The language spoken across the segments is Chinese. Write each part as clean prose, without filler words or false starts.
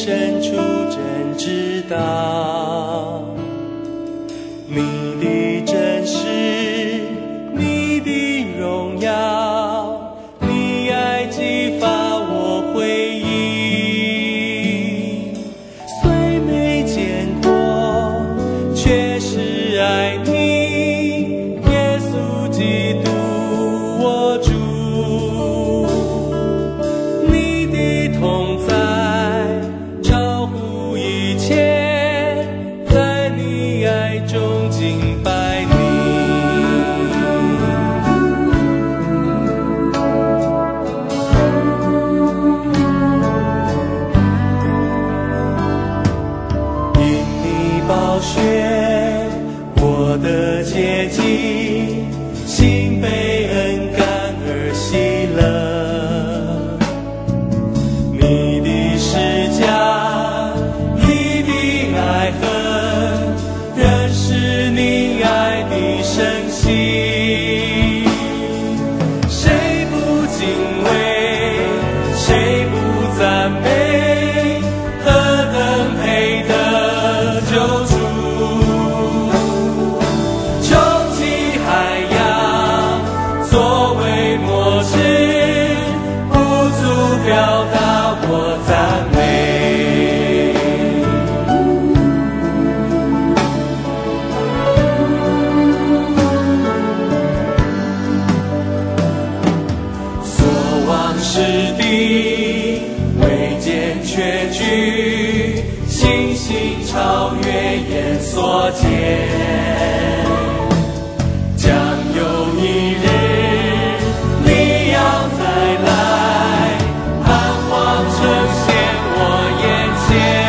深处真知道，你的真实，你的荣耀，你爱激发我回忆，虽没见过，却是爱你，耶稣基督我主，你的同在超乎一切，在你爱中敬拜你。因你宝血，我的洁净，心被恩感而喜乐。你的十架，你的爱恨，认识你爱的神性。谁不敬畏，谁不赞美，何等配得救主。穷极海洋作为末世，不足表达我赞美。所望之地，未见却惧，信心超越眼所见。将有一日，你要再来，盼望呈现我眼前，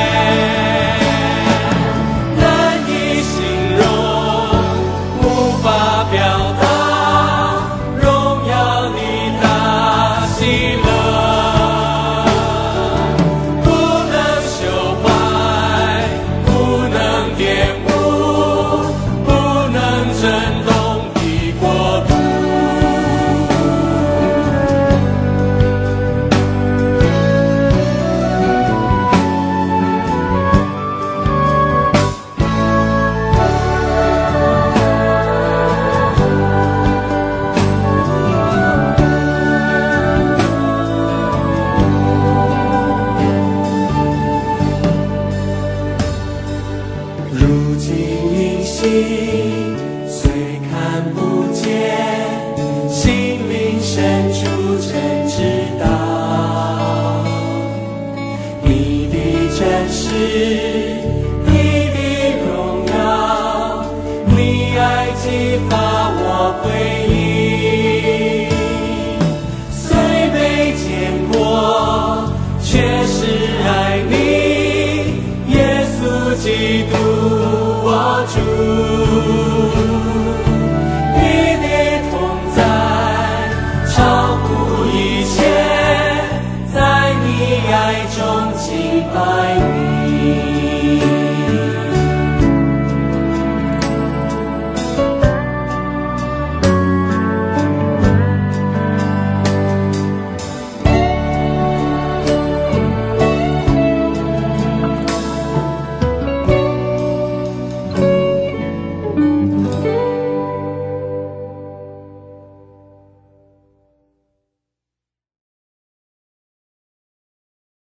难以形容，无法表达，荣耀你大喜乐，不能朽坏，不能玷污，不能震动的国度。如今隐形，虽看不见，心灵深处真知道，你的真实，你的荣耀，你爱激发我回忆，虽没见过，却是爱你，耶稣基督我主，你的同在超乎一切，在你爱中敬拜你。